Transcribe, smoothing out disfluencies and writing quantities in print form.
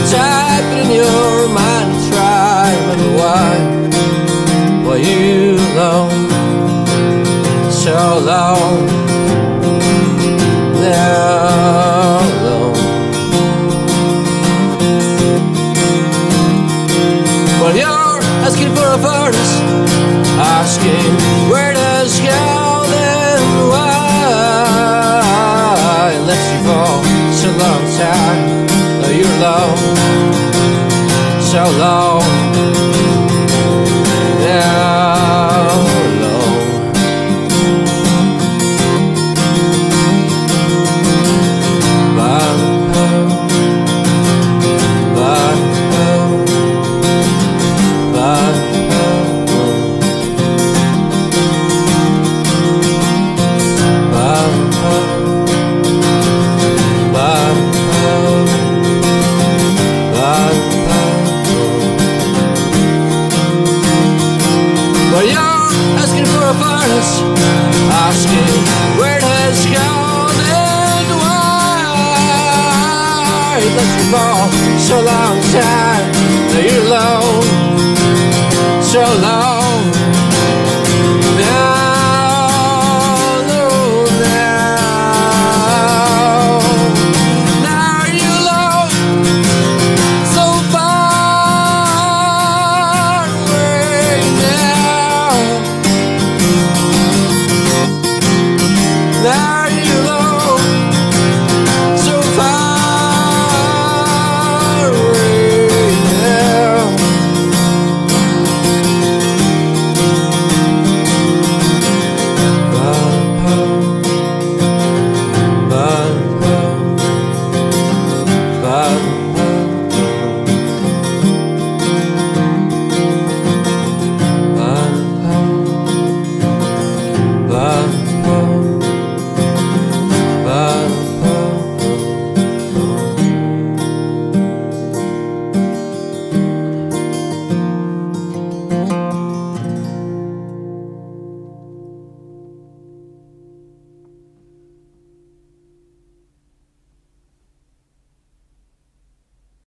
type it in your mind and try. Wonder why you alone so long now alone. Well, you're asking for a furnace, asking where does go, then why it lets you fall so long time. Oh, you're alone so long now alone. Well, you're asking for a furnace, asking where it has gone and why it lets you fall so long time. Now you're alone so long.